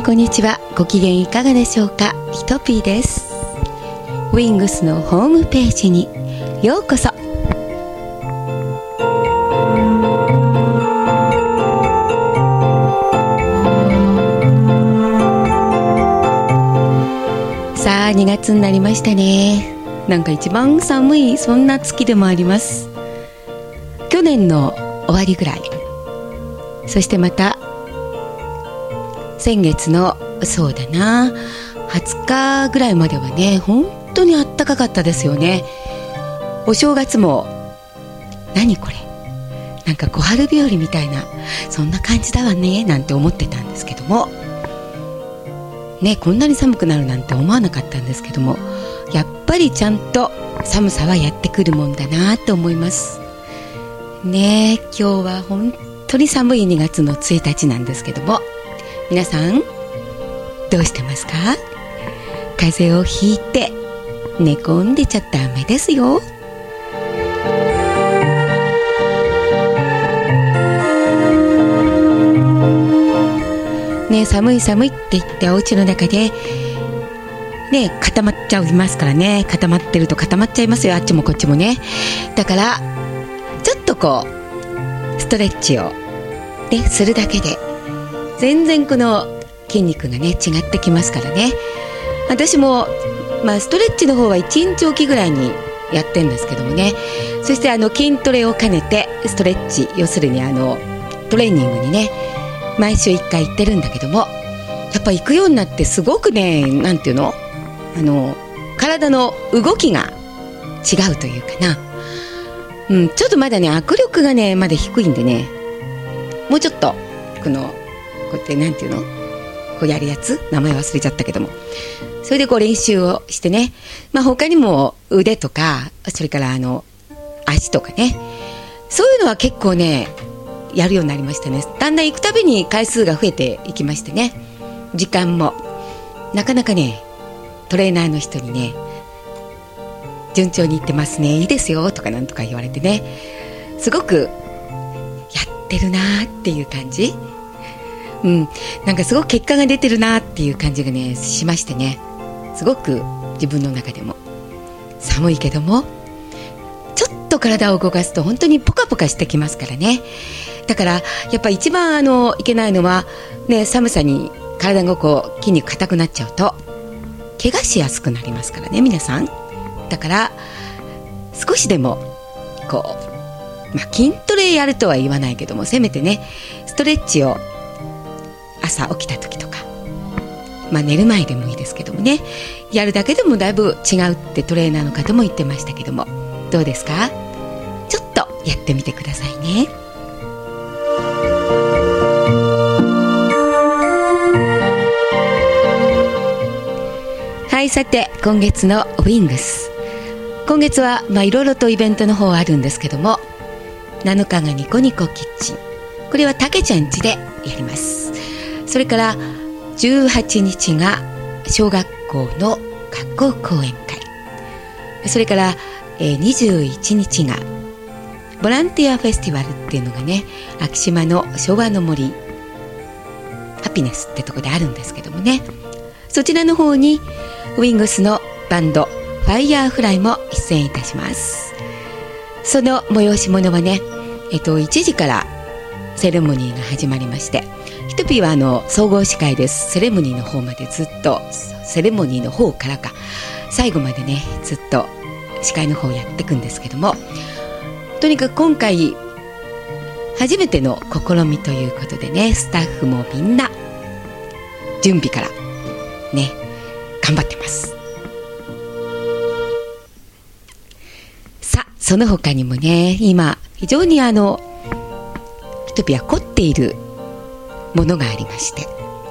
こんにちは。ご機嫌いかがでしょうか。ひとぴーです。ウィングスのホームページにようこそ。さあ2月になりましたね。なんか一番寒いそんな月でもあります。去年の終わりぐらい、そしてまた先月のそうだな20日ぐらいまではね、本当に暖かかったですよね。お正月も何これ、なんか小春日和みたいなそんな感じだわねなんて思ってたんですけどもね、こんなに寒くなるなんて思わなかったんですけども、やっぱりちゃんと寒さはやってくるもんだなと思いますね。今日は本当に寒い2月の1日なんですけども、皆さんどうしてますか？風邪をひいて寝込んでちゃダメですよ。ね、寒い寒いって言ってお家の中でね固まっちゃいますからね。固まってると固まっちゃいますよ、あっちもこっちもね。だからちょっとこうストレッチを、ね、するだけで全然この筋肉がね違ってきますからね。私も、ストレッチの方は1日おきぐらいにやってんですけどもね。そして筋トレを兼ねてストレッチ、要するにトレーニングにね毎週1回行ってるんだけども、やっぱ行くようになってすごくね、なんていうの、体の動きが違うというかな、ちょっとまだね握力がねまだ低いんでね、もうちょっとこうやってなんていうの、こうやるやつ、名前忘れちゃったけども、それでこう練習をしてね、他にも腕とか、それから足とかね、そういうのは結構ねやるようになりましたね。だんだん行くたびに回数が増えていきましてね、時間もなかなかねトレーナーの人にね順調にいってますね、いいですよとかなんとか言われてね、すごくやってるなっていう感じ、なんかすごく結果が出てるなっていう感じがねしましてね、すごく自分の中でも寒いけどもちょっと体を動かすと本当にポカポカしてきますからね。だからやっぱ一番いけないのはね、寒さに体がこう筋肉硬くなっちゃうと怪我しやすくなりますからね、皆さん。だから少しでもこう、筋トレやるとは言わないけども、せめてねストレッチを朝起きた時とか、寝る前でもいいですけどもね、やるだけでもだいぶ違うってトレーナーの方も言ってましたけども、どうですか？ちょっとやってみてくださいね。はい、さて今月のウィングス、今月はいろいろとイベントの方あるんですけども、7日がニコニコキッチン、これはたけちゃん家でやります。それから18日が小学校の学校講演会、それから21日がボランティアフェスティバルっていうのがね、昭島の昭和の森ハピネスってとこであるんですけどもね、そちらの方にウィングスのバンドファイヤーフライも出演いたします。その催し物はね、1時からセレモニーが始まりまして、ひとぴーは総合司会です。セレモニーの方までずっと、セレモニーの方からか最後までねずっと司会の方やっていくんですけども、とにかく今回初めての試みということでね、スタッフもみんな準備からね頑張ってます。さあその他にもね、今非常にひとぴーは凝っているものがありまして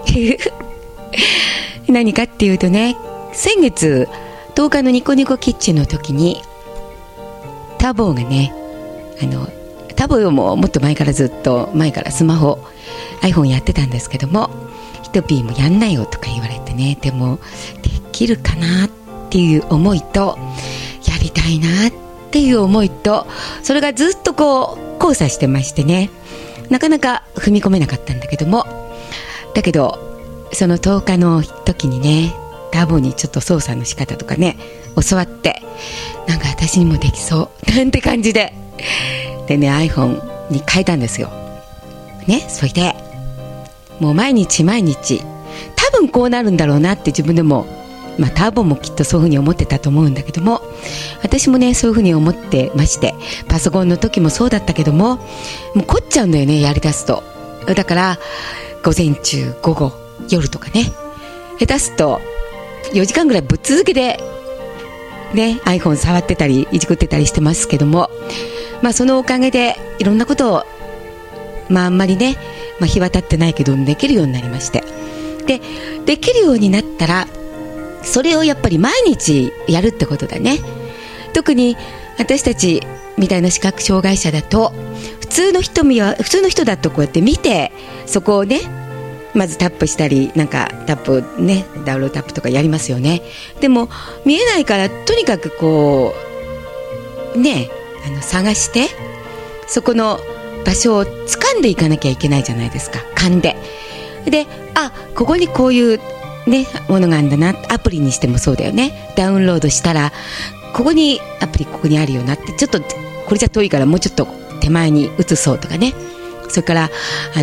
何かっていうとね、先月10日のニコニコキッチンの時にタボーがね、タボーももっと前からずっと前からスマホ iPhone やってたんですけども、ひとぴーもやんないよとか言われてね、でもできるかなっていう思いと、やりたいなっていう思いと、それがずっとこう交差してましてね、なかなか踏み込めなかったんだけども、だけどその10日の時にね、ターボにちょっと操作の仕方とかね教わって、なんか私にもできそうなんて感じでね iPhone に変えたんですよね。それでもう毎日毎日多分こうなるんだろうなって自分でも、ターボもきっとそういうふうに思ってたと思うんだけども、私もねそういうふうに思ってまして、パソコンの時もそうだったけども、もう凝っちゃうんだよね、やりだすと。だから午前中午後夜とかね、下手すと4時間ぐらいぶっ続けでね iPhone 触ってたりいじくってたりしてますけども、そのおかげでいろんなことをあんまりね、日は経ってないけどできるようになりまして、できるようになったらそれをやっぱり毎日やるってことだね。特に私たちみたいな視覚障害者だと、普通の人だとこうやって見て、そこをねまずタップしたり、なんかタップね、ダウンロードタップとかやりますよね。でも見えないから、とにかくこうね探してそこの場所を掴んでいかなきゃいけないじゃないですか、勘で。で、ここにこういうねものがあるんだな、アプリにしてもそうだよね。ダウンロードしたらここにアプリここにあるよなって、ちょっとこれじゃ遠いからもうちょっと手前に移そうとかね。それから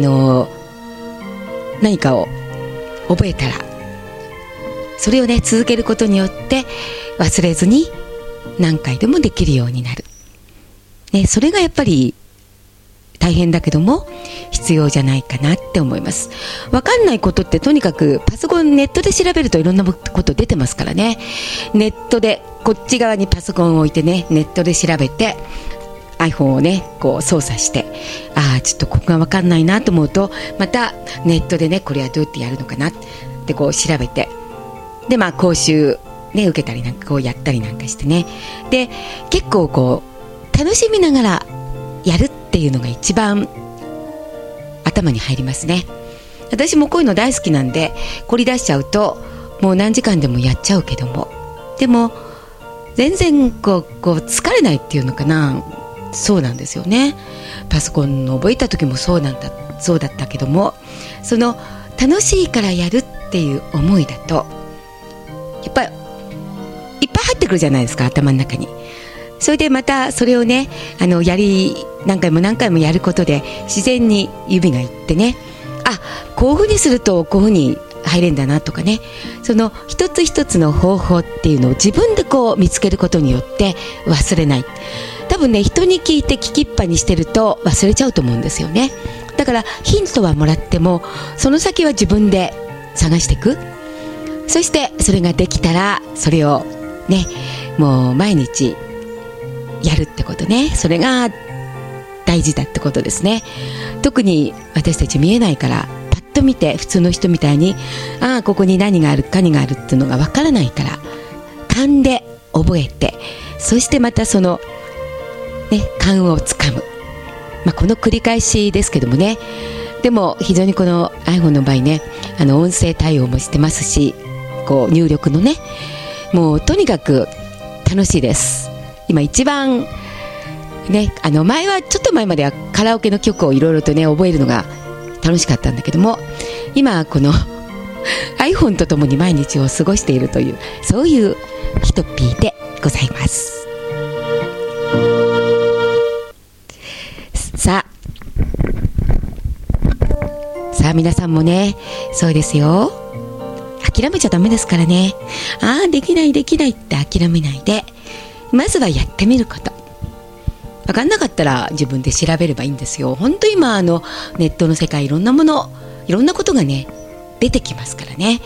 何かを覚えたらそれをね続けることによって忘れずに何回でもできるようになる、ね、それがやっぱり大変だけども必要じゃないかなって思います。分かんないことってとにかくパソコンネットで調べるといろんなこと出てますからね。ネットでこっち側にパソコンを置いてね、ネットで調べて iPhone をねこう操作して、ちょっとここが分かんないなと思うと、またネットでねこれはどうやってやるのかなってこう調べて、で講習ね受けたりなんかこうやったりなんかしてね、で結構こう楽しみながらやるっていうのが一番頭に入りますね。私もこういうの大好きなんで、凝り出しちゃうともう何時間でもやっちゃうけども、でも全然こう疲れないっていうのかな。そうなんですよね。パソコンの覚えた時もそうだったけども、その楽しいからやるっていう思いだとやっぱりいっぱい入ってくるじゃないですか、頭の中に。それでまたそれをね何回も何回もやることで自然に指がいってね、こういうふうにするとこういうふうに入れるんだなとかね、その一つ一つの方法っていうのを自分でこう見つけることによって忘れない。多分ね人に聞いて聞きっぱにしてると忘れちゃうと思うんですよね。だからヒントはもらってもその先は自分で探していく。そしてそれができたらそれをねもう毎日やるってことね、それが大事だってことですね。特に私たち見えないからパッと見て普通の人みたいにここに何がある何があるっていうのがわからないから、勘で覚えて、そしてまたそのね勘をつかむ、この繰り返しですけどもね。でも非常にこの iPhone の場合ね音声対応もしてますし、こう入力のねもうとにかく楽しいです。今一番ね前はちょっと前まではカラオケの曲をいろいろとね覚えるのが楽しかったんだけども、今はこのiPhone とともに毎日を過ごしているという、そういうヒトピーでございます。さあ皆さんもねそうですよ、諦めちゃダメですからね。できないって諦めないで、まずはやってみること。分かんなかったら自分で調べればいいんですよ。本当今ネットの世界いろんなことがね出てきますからね、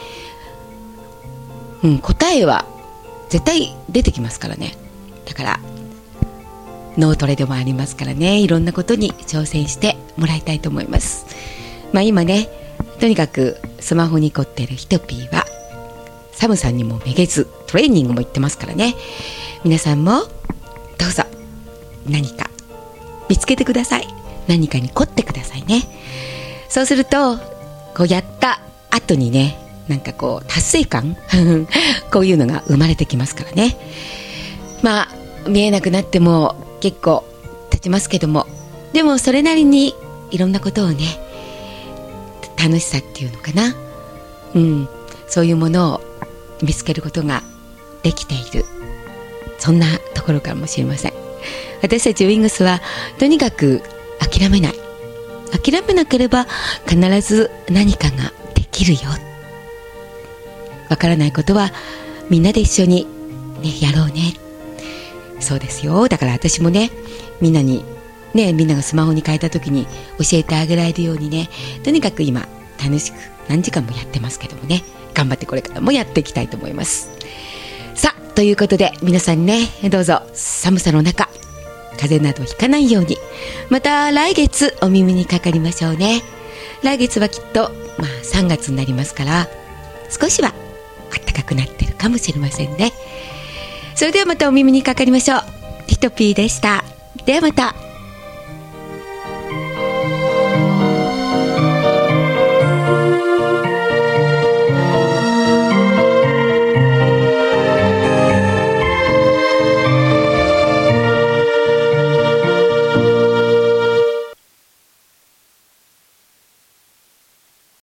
答えは絶対出てきますからね。だから脳トレでもありますからね、いろんなことに挑戦してもらいたいと思います。今ねとにかくスマホに凝ってるヒトピーは寒さにもめげずトレーニングも行ってますからね。皆さんもどうぞ何か見つけてください。何かに凝ってくださいね。そうするとこうやった後にねなんかこう達成感こういうのが生まれてきますからね。見えなくなっても結構経ちますけども、でもそれなりにいろんなことをね楽しさっていうのかなそういうものを見つけることができている、そんなところかもしれません。私たちウィングスはとにかく諦めない、諦めなければ必ず何かができるよ。わからないことはみんなで一緒に、やろうね。そうですよ。だから私もね、みんながスマホに変えた時に教えてあげられるようにね、とにかく今楽しく何時間もやってますけどもね、頑張ってこれからもやっていきたいと思います。さあ、ということで皆さんね、どうぞ寒さの中風邪などひかないように、また来月お耳にかかりましょうね。来月はきっと、3月になりますから、少しは暖かくなってるかもしれませんね。それではまたお耳にかかりましょう。ひとぴーでした。ではまた。